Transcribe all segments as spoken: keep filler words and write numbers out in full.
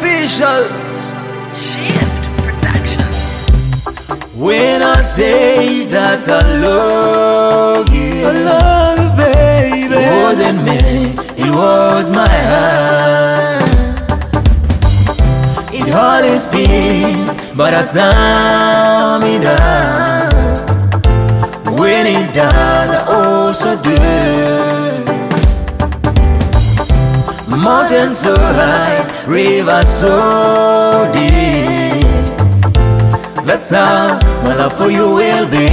official. Shift Production. When I say that I love you, I love you, baby. It wasn't me, it was my heart. It hardly speaks, but I time it down. When it does, I also do. Mountains so high, rivers so deep. That's how my love for you will be.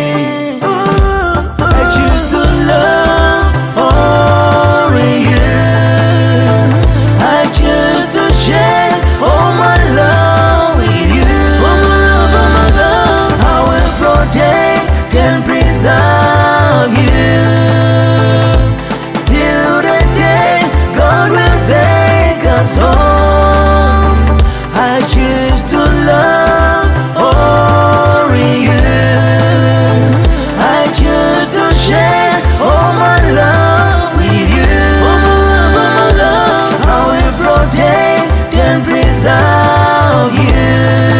I choose to love only you. I choose to share all my love with you. All my love, all my love, I will protect and preserve you till the day God will take us home. I choose to love only you. I choose to share all my love with you. All my love, all my love, I will protect and preserve you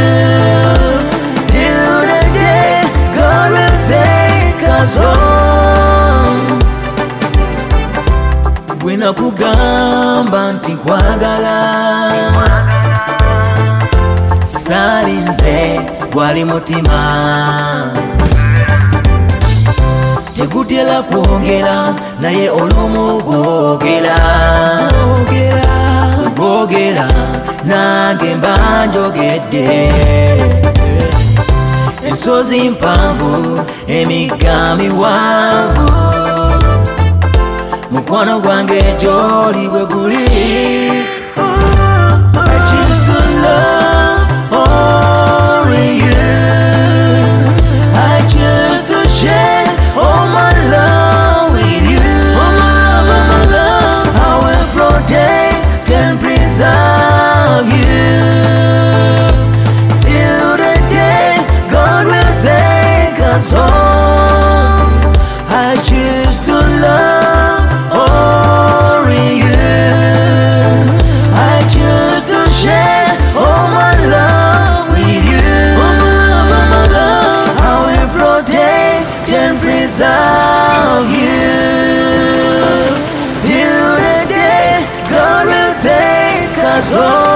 till the day God will take us home. Bwe nakugamba nti nkwagala, salinze gwali mutima. Tegutera kwogera naye olumu gwogera, gwogera nange mba njogedde. Ensozi mpanvu, emigga miwanvu, mukwano gwange gy'oli bwe guli. I choose to love only you. I choose to share all my love with you. All my love, all my love, I will protect and preserve you till the day God will take us home. I choose to love only you. I choose to share all my love with you. All my love, all my love, I will protect and preserve you till the day God will take us home.